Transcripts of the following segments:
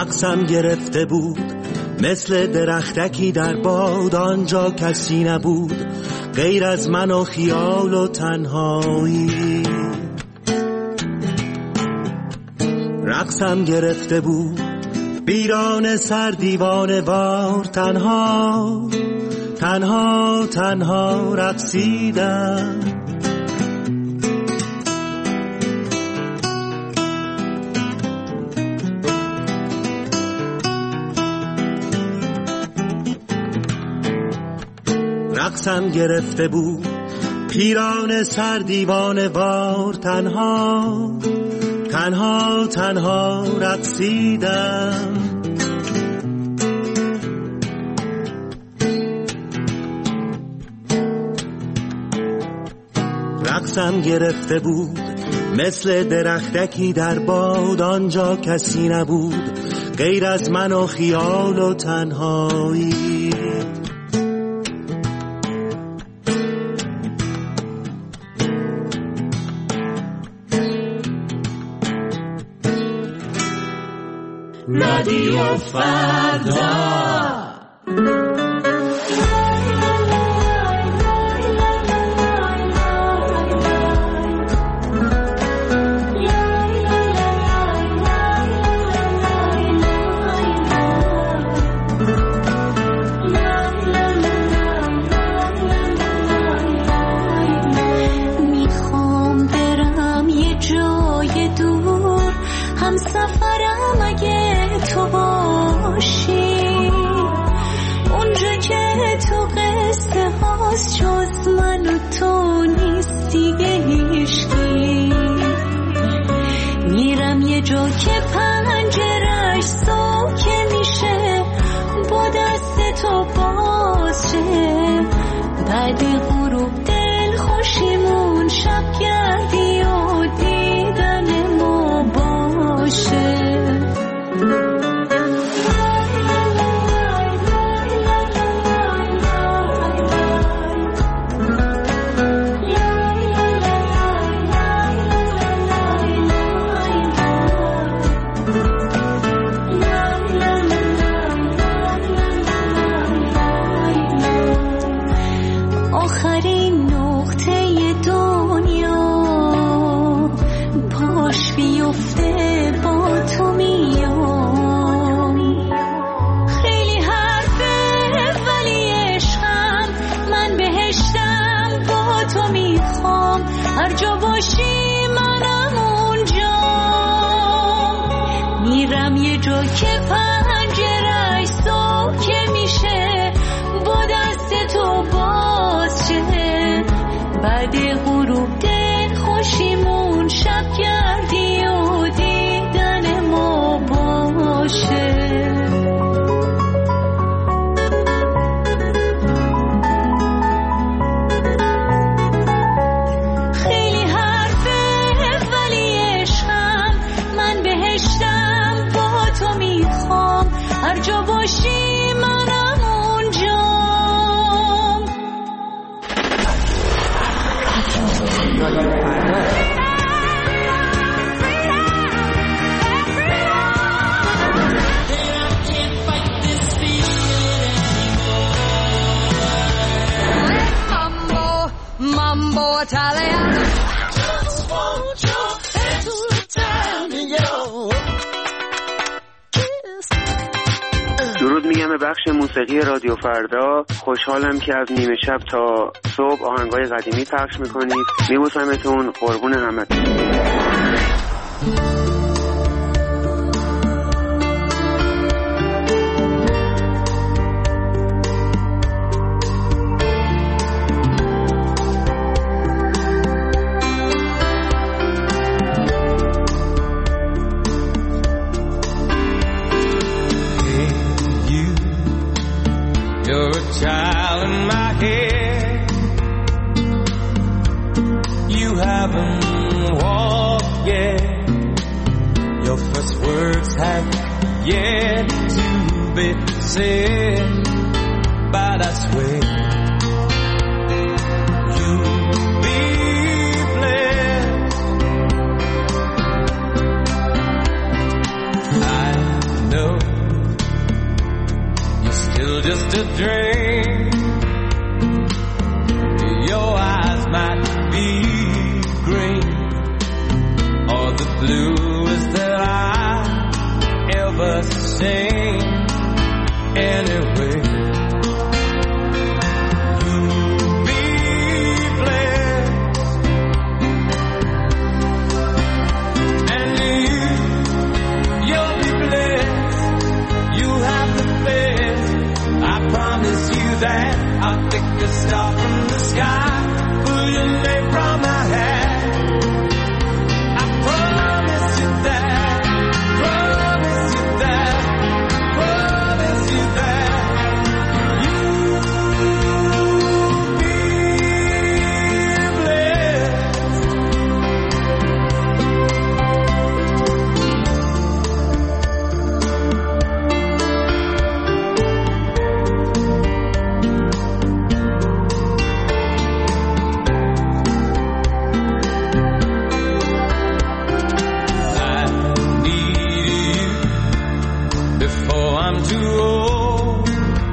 رقصم گرفته بود مثل درختکی در باد، آنجا کسی نبود غیر از من و خیال و تنهایی. رقصم گرفته بود بیران سر دیوانه وار، تنها تنها تنها رقصیدم. رقصم گرفته بود پیران سر دیوانه وار، تنها تنها تنها رقصیدم. رقصم گرفته بود مثل درختکی در باد، آنجا کسی نبود غیر از من و خیال و تنهایی. رادیو فردا. میخوام برم یه جای دور، هم سفرم اگه تو باشی، اونجا که تو قصه هاست جز من و تو نیست دیگه هیچکی. میرم یه جا که پنجرش ساکه میشه، با دست تو باز شه، بعد غروب دل خوشیمون شب گردی و دیدن ما باشه. آخرین نقطه دنیا پاش بیفته با تو میام. خیلی حرفه ولی عشقم، من بهشتم با تو میخوام، هر جا باشی منم اونجا. میرم یه جا که پنجرش ساکه میشه، با دست تو باز شه، بعد غروب دل خوشیمون شب گردی و دیدن ما باشه. خیلی حرفه ولی عشقم، من بهشتم با تو میخوام، هر جا باشی منم اونجا. Mambo Italiano. Just want your head to turn yo. درود میگم به بخش موسیقی رادیو فردا. خوشحالم که از نیمه شب تا صبح آهنگای قدیمی پخش میکنید. میبوسمتون، قربون همتون. You're a child in my head. You haven't walked yet. Your first words have yet to be said. But I swear you'll be blessed. I know dream. Your eyes might be green or the bluest that I've ever seen. Anyway, you'll be blessed, and you'll be blessed. You have the best. I promise you that. I'll pick a star from the sky, pull your name from my hat. I promise you that. Promise you that. Promise you that. You'll be too old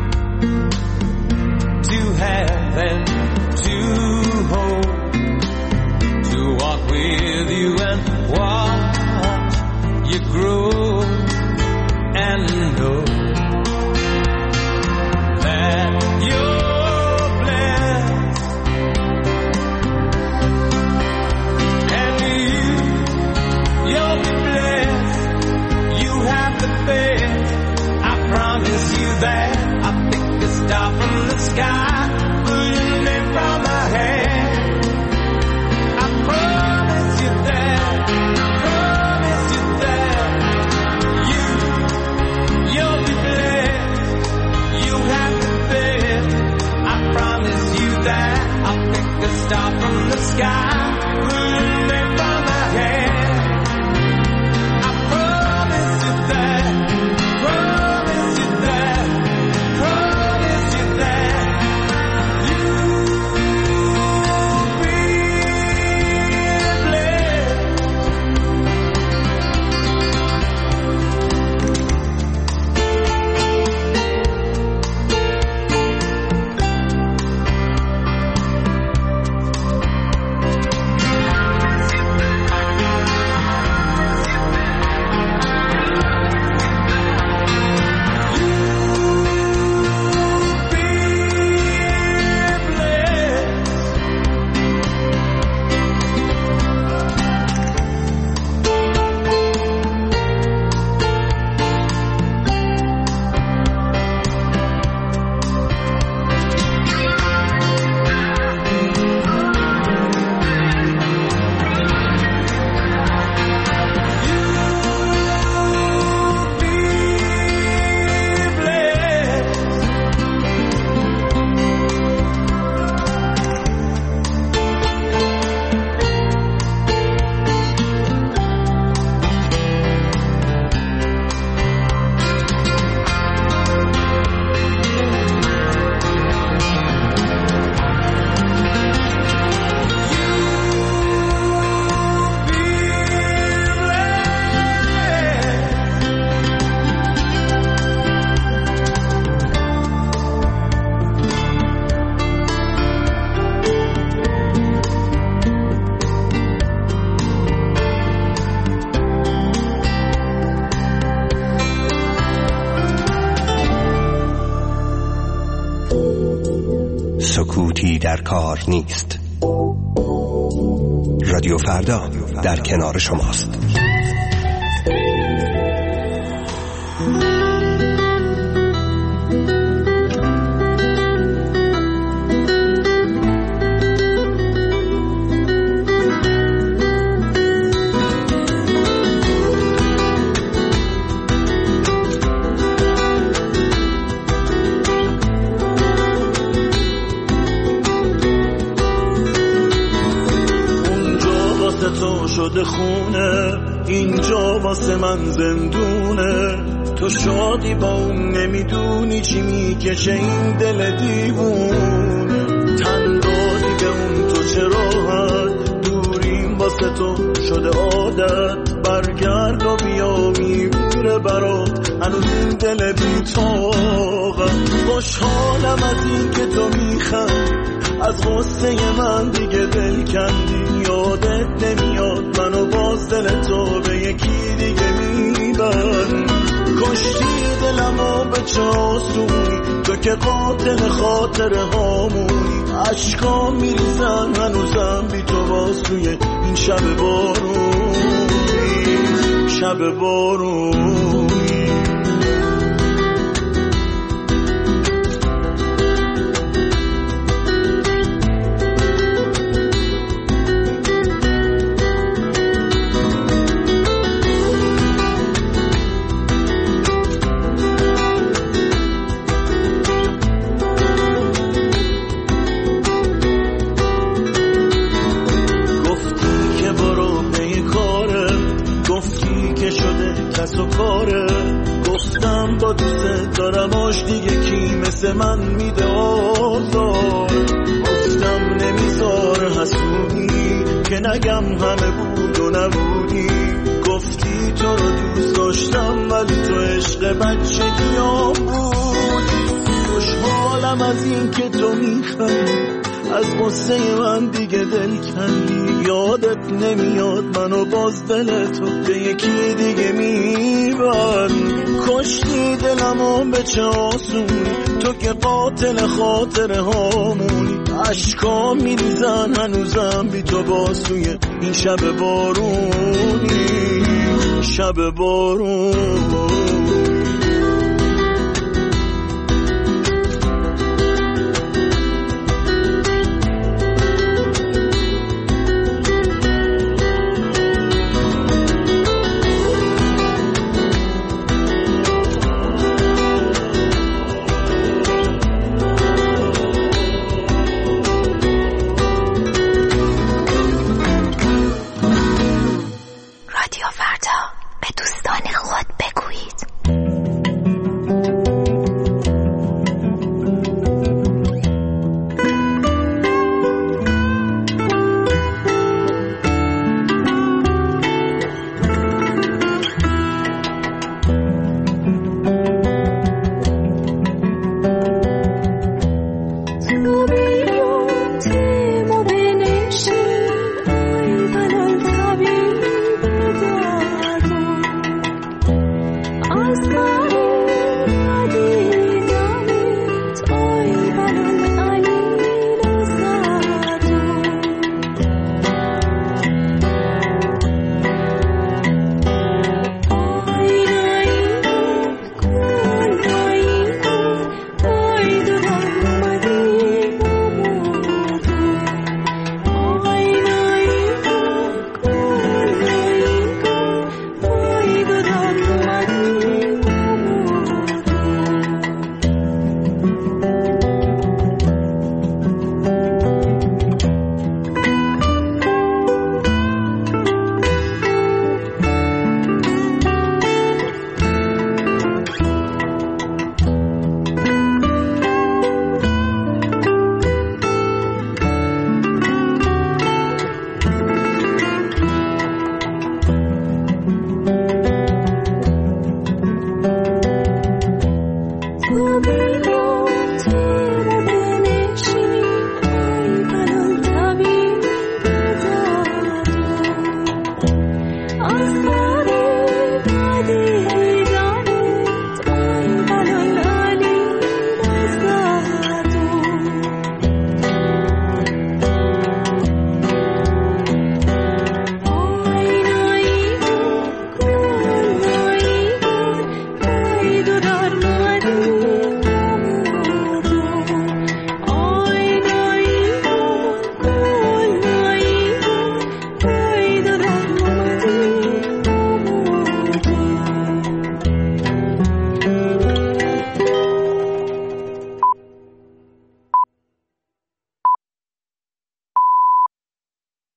to have and to hold, to walk with you and watch you grow and know that you're blessed, and you'll be blessed. You have the best. Promise you that. I'll pick a star from the sky, pull your name from my hand. I promise you that. Promise you that. You'll be blessed. You have the best. I promise you that. I'll pick a star from the sky, pull your name from my hand. I promise you that. سکوتی در کار نیست. رادیو فردا در کنار شماست. شده خونه، اینجا واسه من زندونه. تو شادی با اون نمیدونی چی میکشه این دل دیوونه. تن دادی به اون تو چه راحت، دوریم واسه تو شده عادت. برگرد و بیا میمیره برات هنوز این دل بی‌طاقت. خوشحالم از این که تو میخند، از غصه من دیگه دل کندی. یادت نمیاد منو باز دل تو به یکی دیگه میبند. کشتی دلمو به چه آسونی، تو که قاتل خاطره هامونی. عشقا میریزن هنوزم بی تو باز توی این شب بارونی، شب بارونی. کس و کاره، گفتم با دوست دارم آش دیگه کی مثل من میده آزار. گفتم نمیذار حسودی که نگم همه بود و نبودی. گفتی تو رو دوست داشتم ولی تو عشق بچگیام بودی. خوشحالم از این که تو میخندی، از غصه من دیگه دل کندی. یادت نمیاد منو باز دل تو به یکی دیگه میبند. کشتی دلمو به چه آسونی، تو که قاتل خاطره هامونی. عشقا میریزن هنوزم بی تو باز توی این شب بارونی، شب بارونی.